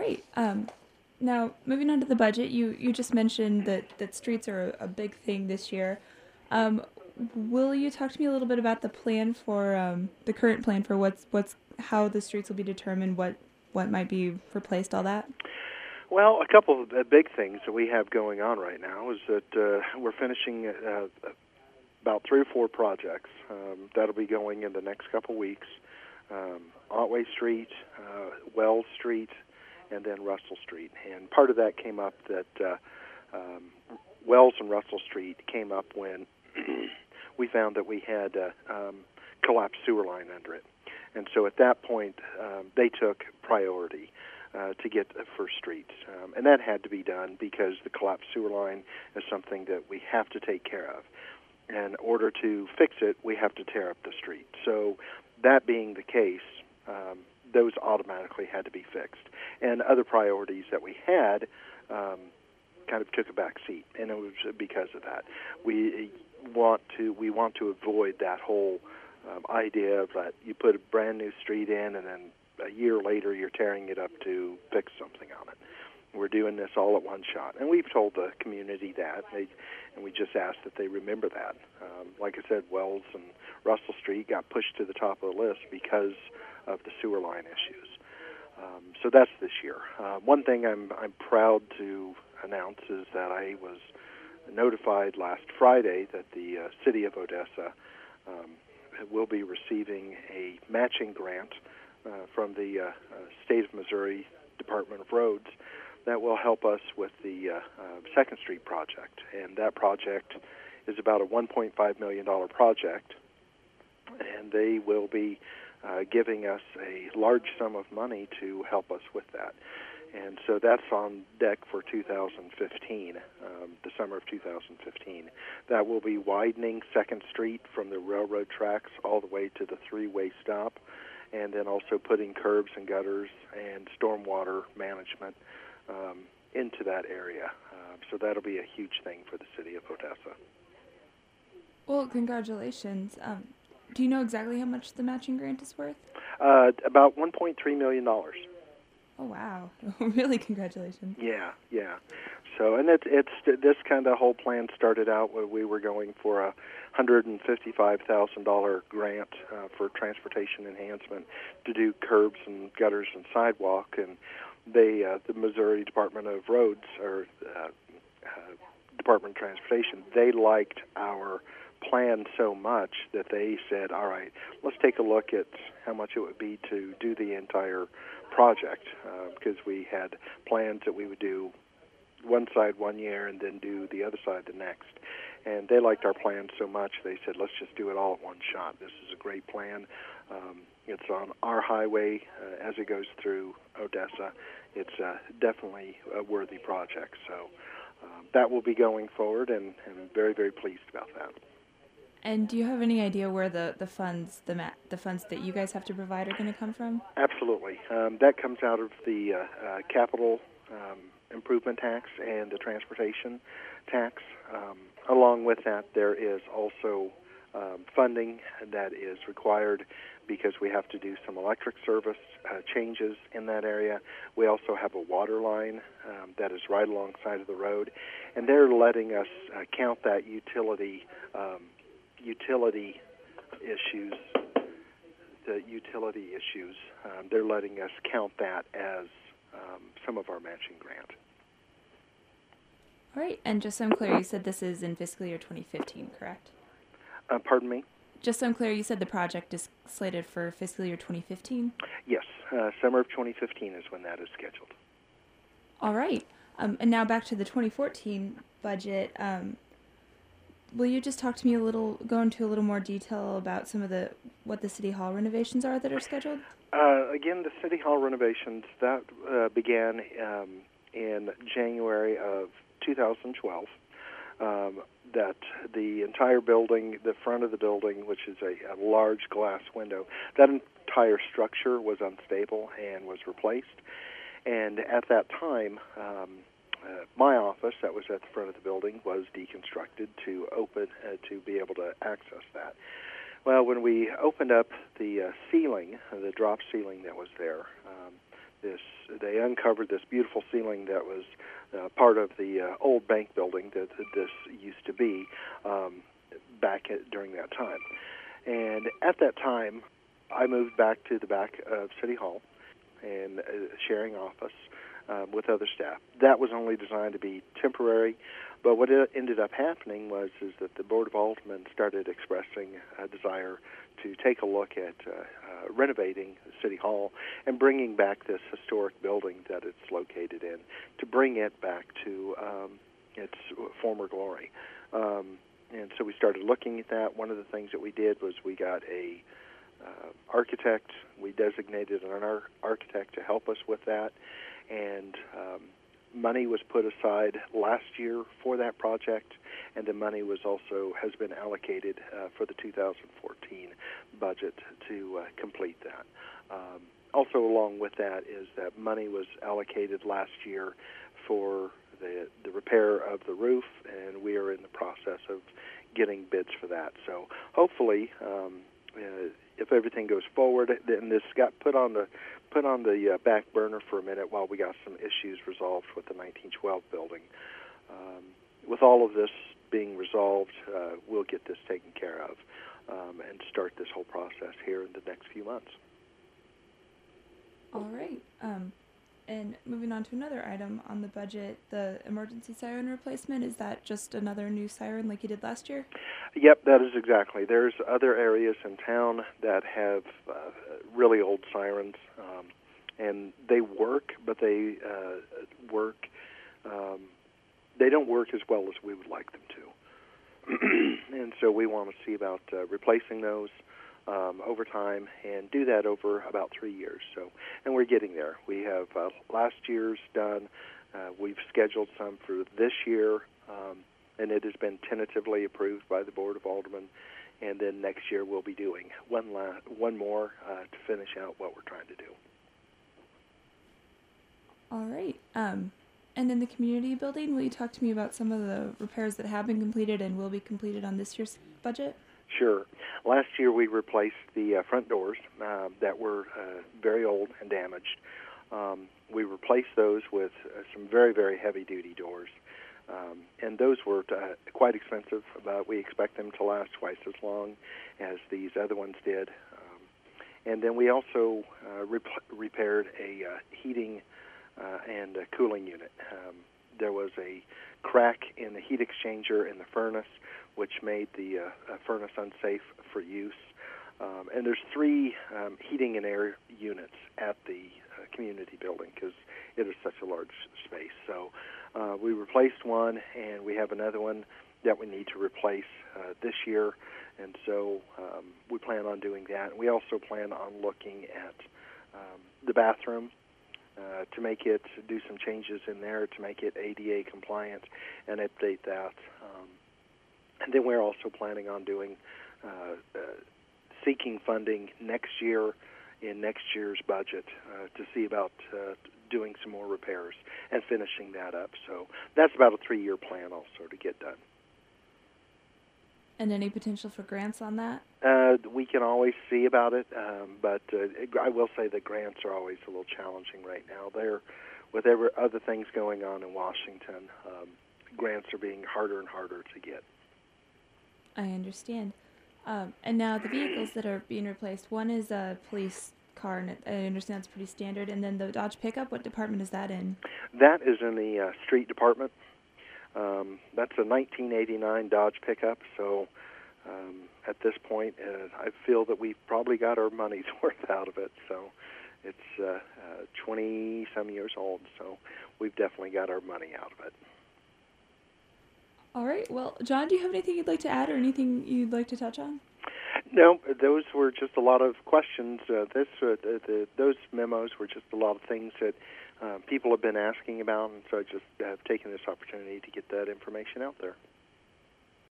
Great. Now, moving on to the budget, you just mentioned that streets are a big thing this year. Um, will you talk to me a little bit about the plan for the current plan for what's how the streets will be determined, what might be replaced, all that? Well, a couple of the big things that we have going on right now is that we're finishing about 3 or 4 projects that'll be going in the next couple weeks. Otway Street, Wells Street, and then Russell Street. And part of that came up that Wells and Russell Street came up when we found that we had collapsed sewer line under it. And so at that point, they took priority to get First Street. And that had to be done because the collapsed sewer line is something that we have to take care of. And in order to fix it, we have to tear up the street. So that being the case, those automatically had to be fixed. And other priorities that we had kind of took a back seat, and it was because of that. We want to avoid that whole idea of that you put a brand new street in, and then a year later you're tearing it up to fix something on it. We're doing this all at one shot, and we've told the community that, and we just ask that they remember that. Like I said, Wells and Russell Street got pushed to the top of the list because of the sewer line issues. So that's this year. One thing I'm proud to announce is that I was notified last Friday that the city of Odessa will be receiving a matching grant from the state of Missouri Department of Roads that will help us with the 2nd Street project. And that project is about a $1.5 million project, and they will be giving us a large sum of money to help us with that. And so that's on deck for 2015, the summer of 2015. That will be widening 2nd Street from the railroad tracks all the way to the 3-way stop, and then also putting curbs and gutters and stormwater management into that area. So that'll be a huge thing for the city of Odessa. Well, congratulations. Do you know exactly how much the matching grant is worth? About $1.3 million. Oh, wow. Really, congratulations. Yeah. So, and it's this kind of whole plan started out where we were going for a $155,000 grant for transportation enhancement to do curbs and gutters and sidewalk, and they, the Missouri Department of Roads or Department of Transportation, they liked our plan so much that they said, all right, let's take a look at how much it would be to do the entire project, because we had plans that we would do one side one year and then do the other side the next. And they liked our plan so much, they said, let's just do it all at one shot. This is a great plan. It's on our highway as it goes through Odessa. It's definitely a worthy project. So that will be going forward, and I'm very, very pleased about that. And do you have any idea where the funds the funds that you guys have to provide are going to come from? Absolutely. That comes out of the capital improvement tax and the transportation tax. Along with that, there is also funding that is required because we have to do some electric service changes in that area. We also have a water line that is right alongside of the road, and they're letting us count that utility issues. The utility issues, they're letting us count that as some of our matching grant. All right, and just so I'm clear, you said this is in fiscal year 2015, correct? Pardon me? Just so I'm clear, you said the project is slated for fiscal year 2015? Yes, summer of 2015 is when that is scheduled. All right, and now back to the 2014 budget. Will you just talk to me go into a little more detail about some of what the City Hall renovations are that are scheduled? Again, the City Hall renovations, that began in January of 2012. That the entire building, the front of the building, which is a large glass window, that entire structure was unstable and was replaced. And at that time, my office that was at the front of the building was deconstructed to open to be able to access that. Well, when we opened up the ceiling, the drop ceiling that was there, they uncovered this beautiful ceiling that was part of the old bank building that this used to be during that time. And at that time, I moved back to the back of City Hall and sharing office with other staff. That was only designed to be temporary, but what ended up happening was that the Board of Aldermen started expressing a desire to take a look at renovating City Hall and bringing back this historic building that it's located in, to bring it back to its former glory. And so we started looking at that. One of the things that we did was we got a architect. We designated an architect to help us with that, and money was put aside last year for that project, and the money has been allocated for the 2014 budget to complete that. Also, along with that is that money was allocated last year for the repair of the roof, and we are in the process of getting bids for that. So hopefully, if everything goes forward, then this got put on the back burner for a minute while we got some issues resolved with the 1912 building. With all of this being resolved, we'll get this taken care of and start this whole process here in the next few months. All right. And moving on to another item on the budget, the emergency siren replacement, is that just another new siren like you did last year? Yep, that is exactly. There's other areas in town that have really old sirens, and they work, but they don't work as well as we would like them to. And so we want to see about replacing those over time, and do that over about 3 years. So, and we're getting there. We have last year's done. We've scheduled some for this year, and it has been tentatively approved by the Board of Aldermen. And then next year we'll be doing one more to finish out what we're trying to do. All right. And in the community building, will you talk to me about some of the repairs that have been completed and will be completed on this year's budget? Sure. Last year we replaced the front doors that were very old and damaged. We replaced those with some very, very heavy-duty doors. And those were quite expensive, but we expect them to last twice as long as these other ones did. And then we also repaired a heating and a cooling unit. There was a crack in the heat exchanger in the furnace, which made the furnace unsafe for use. And there's 3 heating and air units at the community building because it is such a large space. So we replaced one, and we have another one that we need to replace this year. And so we plan on doing that. We also plan on looking at the bathroom to do some changes in there to make it ADA compliant and update that. And then we're also planning on seeking funding next year in next year's budget to see about doing some more repairs and finishing that up. So that's about a 3-year plan also to get done. And any potential for grants on that? We can always see about it, but I will say that grants are always a little challenging right now. With other things going on in Washington, grants are being harder and harder to get. I understand. And now the vehicles that are being replaced, one is a police car, and I understand it's pretty standard, and then the Dodge pickup, what department is that in? That is in the street department. That's a 1989 Dodge pickup, so at this point I feel that we've probably got our money's worth out of it. So it's 20-some years old, so we've definitely got our money out of it. All right. Well, John, do you have anything you'd like to add or anything you'd like to touch on? No, those were just a lot of questions. Those memos were just a lot of things that people have been asking about, and so I just have taken this opportunity to get that information out there.